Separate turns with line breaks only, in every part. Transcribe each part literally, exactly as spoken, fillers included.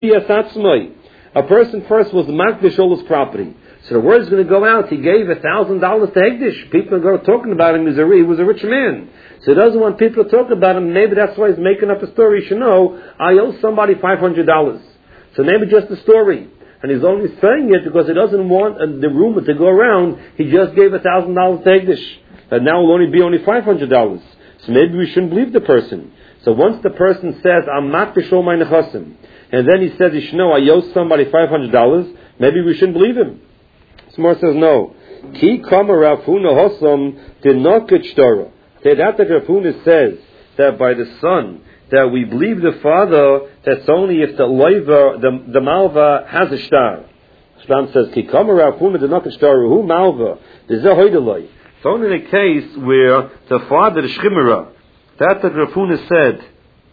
A person first was makdish all his property. So the word is going to go out. He gave a thousand dollars to Hegdish. People are going to talking about him. He was, a, he was a rich man. So he doesn't want people to talk about him. Maybe that's why he's making up a story. He should know, I owe somebody five hundred dollars. So maybe just a story. And he's only saying it because he doesn't want uh, the rumor to go around. He just gave a thousand dollars to Hegdish. And now it will only be only five hundred dollars. So maybe we shouldn't believe the person. So once the person says, I'm makdish all my nechasim, and then he says, you should know, I owe somebody five hundred dollars, maybe we shouldn't believe him. Smar says no. Ki kama Rav Huna hosam did not get shtora. That the Rav Huna says that by the son that we believe the father. That's only if the loiva, the the malva has a star. Shlam says Ki kama Rav Huna did not get shtora. Who malva? There's a hoideloi. It's only in a case where the father the shchimera. That the Rav Huna said.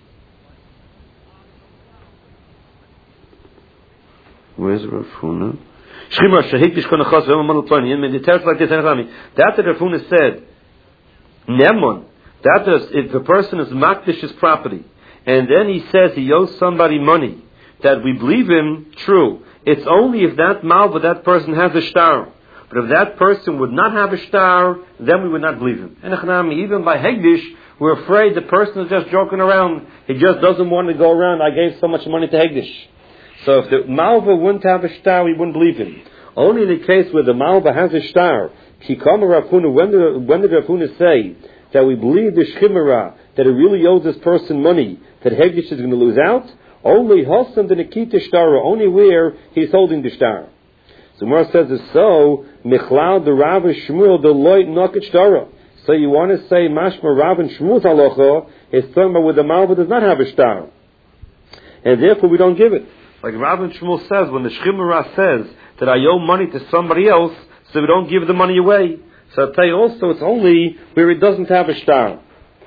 Where's Rav Huna? Shchimra shehikdish konachas ve'emon malutoni. In the text like this, that the Rav Huna said, Nemon, that is, if a person is makdish his property, and then he says he owes somebody money, that we believe him, true. It's only if that malva, that person has a star. But if that person would not have a star, then we would not believe him. And even by Hegdish, we're afraid the person is just joking around. He just doesn't want to go around, I gave so much money to Hegdish. So if the malva wouldn't have a star, we wouldn't believe him. Only in the case where the malva has a star, Kikama Rav Huna, when the when the Rav Huna say that we believe the shchimera, that it really owes this person money, that Hegdish is going to lose out, only Hossam the Nikita Shtara, only where he's holding the star. So Mara says it's so, Michlal the Rav and Shmuel the Loit Noket Shtara. So you want to say Mashma Rav and Shmuel's halacha is talking about where the malva does not have a star. And therefore we don't give it. Like Rav and Shmuel says, when the Shchimera says that I owe money to somebody else, so we don't give the money away. So I'll tell you also, it's only where it doesn't have a star.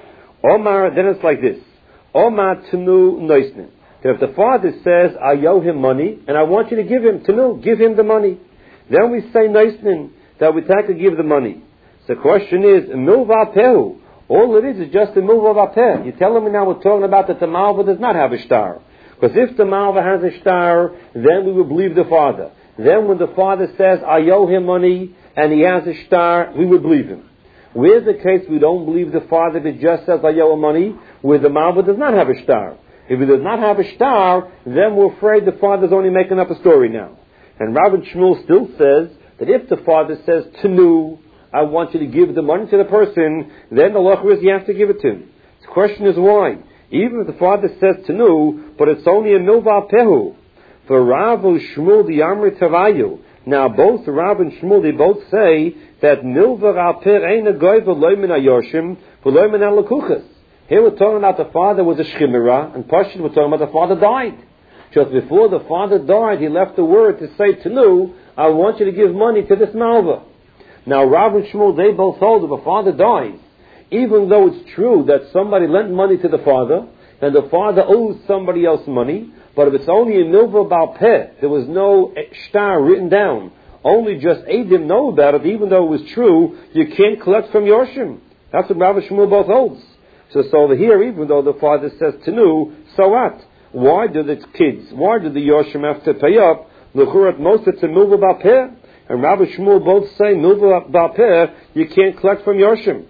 Omar, then it's like this. Omar Tenu Noisnin. If the father says, I owe him money, and I want you to give him, Tenu, give him the money. Then we say Noisnin, that we take to give the money. So the question is, Milva Pehu. All it is is just a Milva Peh. You tell him now we're talking about that the malva does not have a star. Because if the malva has a star, then we will believe the father. Then when the father says, I owe him money, and he has a star, we would believe him. Where's the case we don't believe the father that just says, I owe him money, where the malva does not have a star? If he does not have a star, then we're afraid the father's only making up a story now. And Rav and Shmuel still says that if the father says, Tenu, I want you to give the money to the person, then the law is you have to give it to him. The question is why? Even if the father says Tenu, but it's only a milva pehu. For Rav and Shmuel the Amri Tavayu. Now both Rav and Shmuel, they both say that milva alper ein a goy v'loy min hayoshim v'loy min halakuchas. Here we're talking about the father was a shchimera, and Pashut we're talking about the father died. Just before the father died, he left the word to say Tenu, I want you to give money to this malva. Now Rav and Shmuel, they both hold if a father dies, even though it's true that somebody lent money to the father, and the father owes somebody else money, but if it's only a milva bal peh, there was no shtar written down, only just Eidim know about it, even though it was true, you can't collect from Yorshim. That's what Rav and Shmuel both holds. So, so over here, even though the father says Tenu, so what? Why do the kids, why do the Yorshim have to pay up? L'churat most it's a milva bal peh, and Rav and Shmuel both say milva bal peh, you can't collect from Yorshim.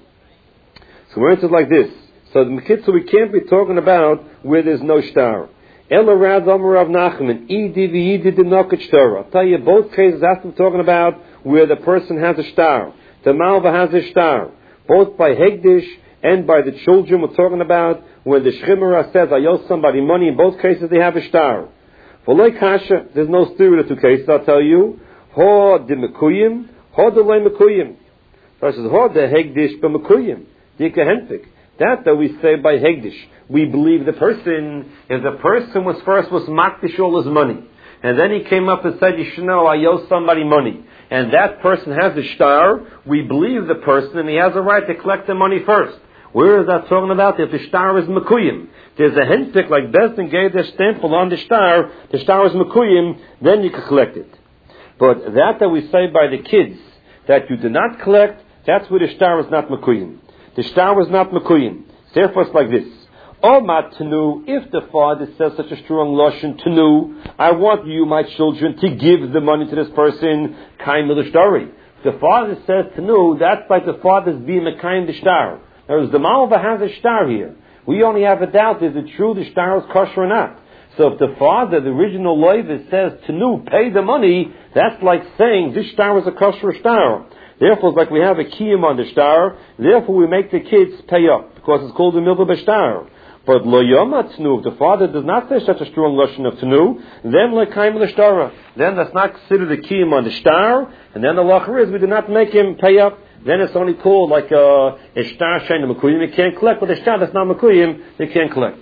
So we're into like this. So the Mekitza, we can't be talking about where there's no shtar. Ela Rav Amar Rav Nachman, Idi v'Idi d'noket shtar. I'll tell you, both cases have to be talking about where the person has a shtar. The malva has a shtar. Both by Hegdish and by the children, we're talking about when the Shchimera says, I owe somebody money. In both cases, they have a shtar. For loy kasha, there's no steer in the two cases, I'll tell you. Ho de mekuyim, ho de loy mekuyim. Versus ho de Hegdish be mekuyim. Dika hentik. That that we say by Hegdish. We believe the person, if the person was first was makdish all his money, and then he came up and said, you should know, I owe somebody money, and that person has a shtar, we believe the person, and he has a right to collect the money first. Where is that talking about? If the shtar is mekuyim, there's a hentik like Besdin gave their stamp on the shtar, the shtar is mekuyim, then you can collect it. But that that we say by the kids, that you do not collect, that's where the shtar is not mekuyim. The shtar was not mekuyim. Therefore it's like this. Omar Tanu, if the father says such a strong lashon Tanu, I want you, my children, to give the money to this person, kaim l'shtari. The father says Tanu, that's like the father's being a kaim l'shtar. There is the Malva has a shtar here. We only have a doubt, is it true the shtar is kosher or not? So if the father, the original loiva, says Tanu, pay the money, that's like saying this shtar is a kosher shtar. Therefore, it's like we have a kiyum on the shtar, therefore we make the kids pay up, because it's called the milva b'shtar. But lo yoma tnu, if the father does not say such a strong lashon of tnu, then l'kaim l'shtara. Then that's not considered the kiyum on the shtar, and then the lacher is we do not make him pay up. Then it's only called like a, a shtar shein makuyim, you can't collect, but a shtar that's not makuyim, you can't collect.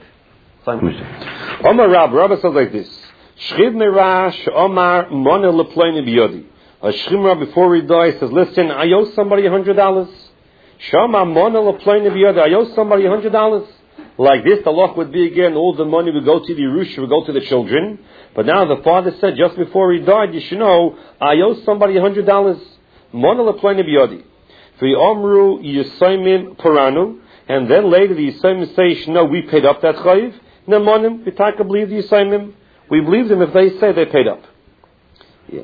Omar Rab, Rabbi says like this: Shchiv mirash Omar mona lepleini biyodi. A shchimra before he dies says, listen, I owe somebody a hundred dollars. Shama mona lepleini biyodi. I owe somebody a hundred dollars. Like this, the law would be again, all the money would go to the Yerusha, would go to the children. But now the father said, just before he died, you should know, I owe somebody a hundred dollars. Mona lepleini biyodi. V'yomru yisayimim paranu. And then later the Yisayimim say, you know, we paid up that chayiv. Nemonim, we take believe the Yisayimim. We believe them if they say they paid up. Yeah.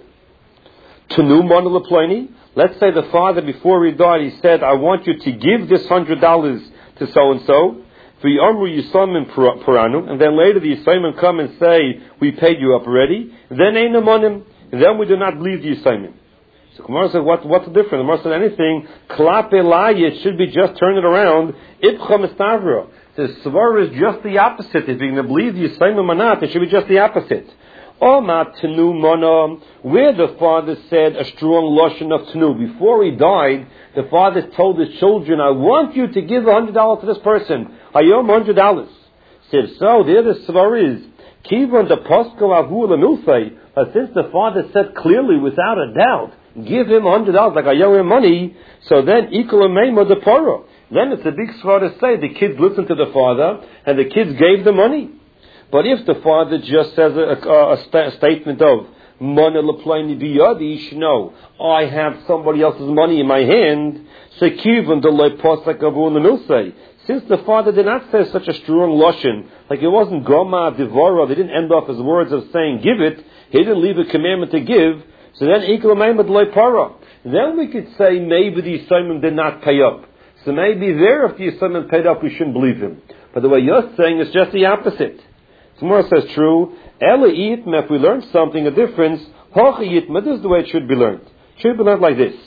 Tanu mona lepleini. Let's say the father, before he died, he said, I want you to give this hundred dollars to so-and-so. V'yomru yisayimim paranu. And then later the Yisayimim come and say, we paid you up already. Then ain't nemonim. Then we do not believe the Yisayimim. So Gemara said, what, what's the difference? The Gemara said anything, klap elaya, it should be just turn it around. Ipcha mistavra. The svar is just the opposite. If you're going to believe the Yisayimim or not, it should be just the opposite. Oma tenu mona, where the father said a strong lashon of tenu. Before he died, the father told his children, I want you to give a hundred dollars to this person. I owe him a hundred dollars. Said, so there the svar is, kivon the posko avu l'milfei. But since the father said clearly, without a doubt, give him a hundred dollars like I owe him money, so then equal a the poro. Then it's a big svar to say the kids listened to the father and the kids gave the money. But if the father just says a, a, a, sta- a statement of Mona lepleini biyadi, you should know I have somebody else's money in my hand. Sekivun delay posek avun l'milsei. Since the father did not say such a strong lashon, like it wasn't goma devora, they didn't end off his words of saying give it. He didn't leave a commandment to give. So then equal a para. Then we could say maybe the Yisayimim did not pay up. So maybe there, if the Yisayimim paid up, we shouldn't believe him. But the way you're saying is just the opposite. Tomorrow says true. Ela yitma, if we learn something, a difference, hocha yitma, this is the way it should be learned. It should be learned like this.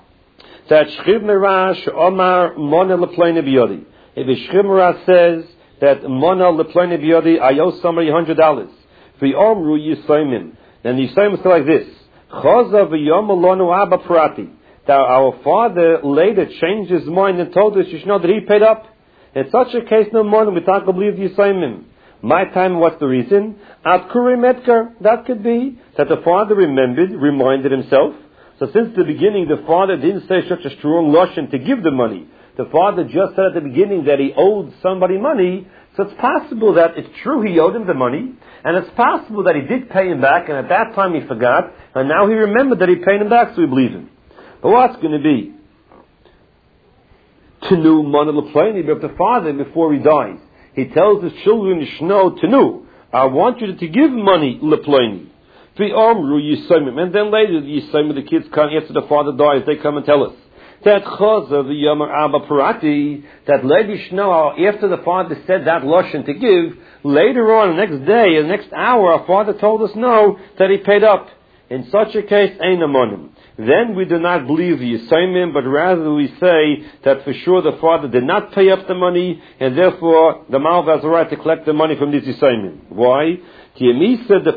That Shchiv Mirash Omar Mona lepleini biyodi. If the Shchiv Mirash says that Mona lepleini biyodi, I owe somebody a hundred dollars. V'yomru Yisayimim. Then the Yisayimim say like this. Chaza v'yomalonu abba prati. That our father later changed his mind and told us, you should know that he paid up. In such a case, no more than we can't believe the Yisayimim. My time, what's the reason? At Kuri Metkar, that could be that the father remembered, reminded himself. So since the beginning, the father didn't say such a strong lashon to give the money. The father just said at the beginning that he owed somebody money. So it's possible that it's true he owed him the money, and it's possible that he did pay him back, and at that time he forgot, and now he remembered that he paid him back, so we believe him. But what's going to be? Tenu mona lepleini, but the father, before he dies, he tells his children, Yishno Tenu, I want you to give money lepleini. V'omru Yisayimim, and then later the Yisayimim, the kids come, after the father dies, they come and tell us. That chaza the yamar abba parati, that later Yishno, after the father said that lashon to give, later on, the next day, the next hour, our father told us no, that he paid up. In such a case, ein amonim. Then we do not believe the Yisayimim, but rather we say that for sure the father did not pay up the money, and therefore the Malv has the right to collect the money from these Yisayimim. Why? That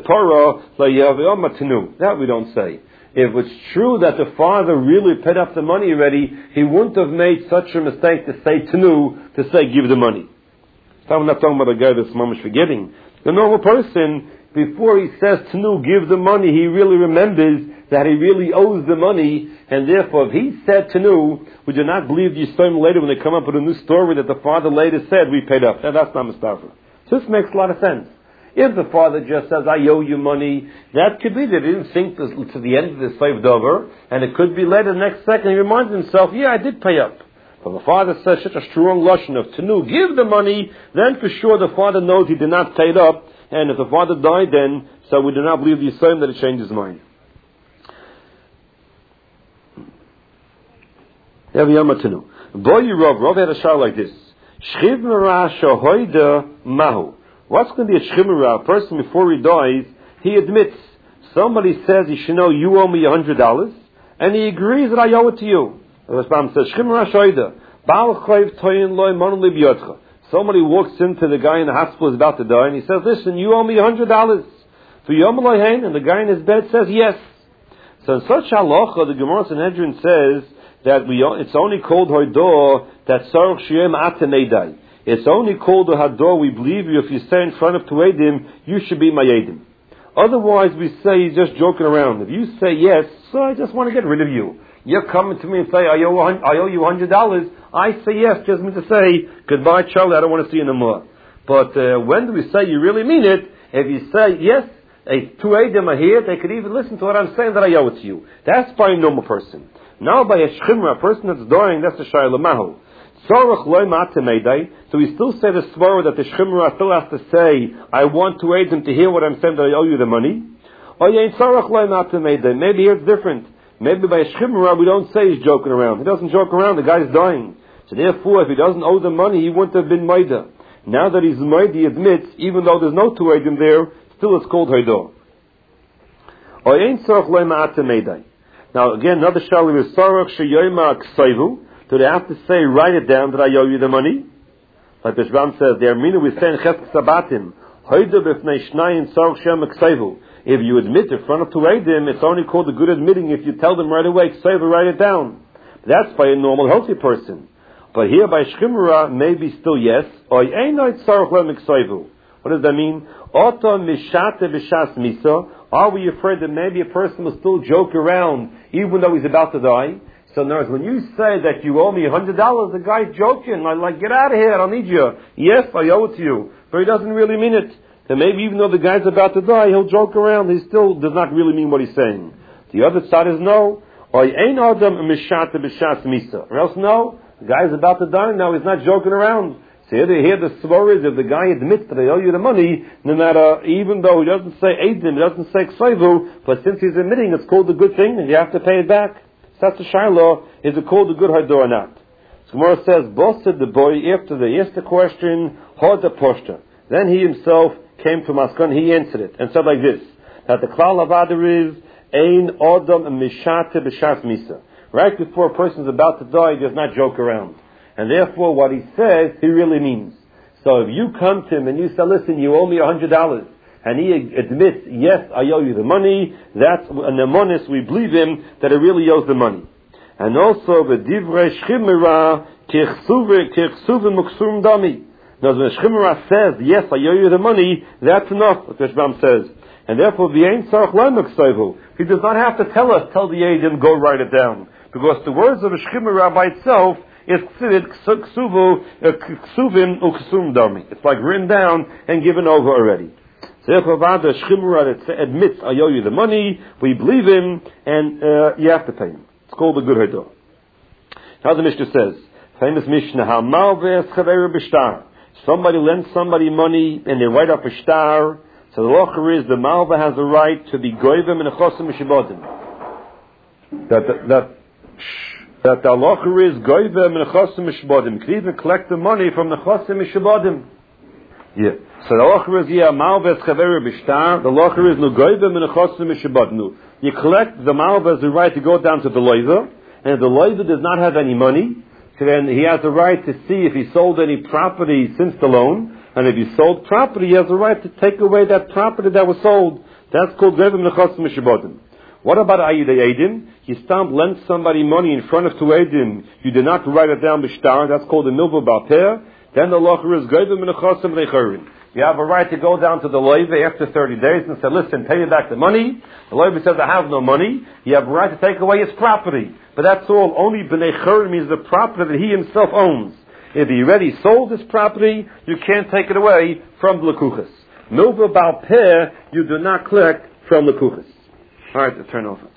we don't say. If it's true that the father really paid up the money already, he wouldn't have made such a mistake to say Tanu, to say give the money. So I'm not talking about a guy that's mamish forgetting. The normal person, before he says Tanu, give the money, he really remembers that he really owes the money, and therefore if he said Tanu, we do not believe the Yisayim later when they come up with a new story that the father later said we paid up. Now that's not Mustafa. This makes a lot of sense. If the father just says, I owe you money, that could be that he didn't think this, to the end of the slave dover, and it could be later, the next second, he reminds himself, yeah, I did pay up. But the father says such a strong lashon of Tanu, give the money, then for sure the father knows he did not pay it up, and if the father died then, so we do not believe the Yisrael that it changed his mind. Have Yama Tanu. Boy Rav, Rav had a shah like this. Shchiv Mera Shahoida Mahu. What's going to be a Shchimera? A person before he dies, he admits, somebody says, you should know you owe me a hundred dollars, and he agrees that I owe it to you. The Rambam says, Shchimera Shahoida, Baal Chayv Toyin Loi Mon Li B'Yotcha. Somebody walks into the guy in the hospital who's about to die, and he says, listen, you owe me a hundred dollars. For Yom Elohein, and the guy in his bed says, yes. So in such halacha, the Gemara Sanhedrin says, that we, it's only called Hoidor, that Sarach Shiyem Atemedai. It's only called the Hador, we believe you, if you say in front of Tuedim, you should be my Edim. Otherwise, we say he's just joking around. If you say yes, so I just want to get rid of you. You're coming to me and say, I owe, I owe you one hundred dollars. I say yes, just mean to say, goodbye, Charlie, I don't want to see you no more. But uh, when do we say you really mean it? If you say yes, a Tuedim are here, they could even listen to what I'm saying that I owe it to you. That's by a normal person. Now by a Shchimra, a person that's dying, that's the Shayla Mahu. Sorach loy ma'atemedai. So we still say the svara that the Shchimra still has to say, I want to aid him to hear what I'm saying, that I owe you the money. Or yain sorach loy ma'atemedai. Maybe here it's different. Maybe by a Shchimra we don't say he's joking around. He doesn't joke around, the guy's dying. So therefore, if he doesn't owe the money, he wouldn't have been Maida. Now that he's Maida, he admits, even though there's no to aid him there, still it's called Haidor. Or yain sorach loy ma'atemedai. Now again, another shali is Sarach Sheyoyma Ksayvu. Do they have to say, write it down that I owe you the money? Like the Shram says, the Armina we say in Chesk Sabatim, Hoyda b'fnei Shnayim Sarach Sheyoyma Ksayvu. If you admit in front of two Eidim, it's only called a good admitting if you tell them right away, Ksayvu, write it down. That's by a normal, healthy person. But here by Shchimra, maybe still yes. Or Einoit Sarach Sheyoyma Ksayvu. What does that mean? Oto Mishate B'Shas Misa. Are we afraid that maybe a person will still joke around even though he's about to die? So in other words, when you say that you owe me a hundred dollars, the guy's joking. I'm like, get out of here, I don't need you. Yes, I owe it to you. But he doesn't really mean it. And maybe even though the guy's about to die, he'll joke around. He still does not really mean what he's saying. The other side is no. Or else no, the guy's about to die now, he's not joking around. So here, here the svara is if the guy admits that I owe you the money, no matter, even though he doesn't say Eidim, he doesn't say Ksayvu, but since he's admitting it's called a good thing, and you have to pay it back. So that's the Shiloh, is it called a good Hador or not? So Gemara says, Bosid the boy, after they asked the question, Hoda Poshta. Then he himself came to Maskon, he answered it, and said like this, that the Klal Havada is, Ein Odom Mishate B'Shas Misa. Right before a person's about to die, he does not joke around. And therefore, what he says, he really means. So if you come to him and you say, listen, you owe me a hundred dollars, and he admits, yes, I owe you the money, that's an amonis, we believe him, that he really owes the money. And also, the divrei shchimera, kirchsuve muksum dami. Now, when shchimera says, yes, I owe you the money, that's enough, what the Rambam says. And therefore, v'yein tzarach lo. He does not have to tell us, tell the Eidim, go write it down. Because the words of a shchimera by itself, it's It's like written down and given over already. So therefore, the Shchimra admits, I owe you the money, we believe him, and uh, you have to pay him. It's called the good Haidor. Now the Mishnah says, famous Mishnah, somebody lends somebody money and they write up a shtar, so the locher is, the Malva has the right to be goyvim and a chosim mishibodim. That, that, that, that the locher is goyvim and a chosim mishibodim. Could even collect the money from the chosim mishibodim. Yeah. So the locher is, yeah, Malva is chaveru b'shtar, the locher is no goyvim and a chosim mishibodim. You collect, the Malva has the right to go down to the loiva, and if the loiva does not have any money, so then he has the right to see if he sold any property since the loan. And if he sold property, he has the right to take away that property that was sold. That's called Gevim Nechosim Mishibodim. What about Ayidei Eidim? You stamp, lend somebody money in front of two Eidim. You did not write it down b'shtar. That's called the Milva Balper. Then the locher is Gevim Nechosim Lechorim. You have a right to go down to the loiva after thirty days and say, listen, pay me back the money. The loiva says, I have no money. You have a right to take away his property. But that's all. Only B'nei Chorim means the property that he himself owns. If he already sold his property, you can't take it away from the Lekuchas. Milva Balper, you do not collect from the Lekuchas. Alright, let's turn over.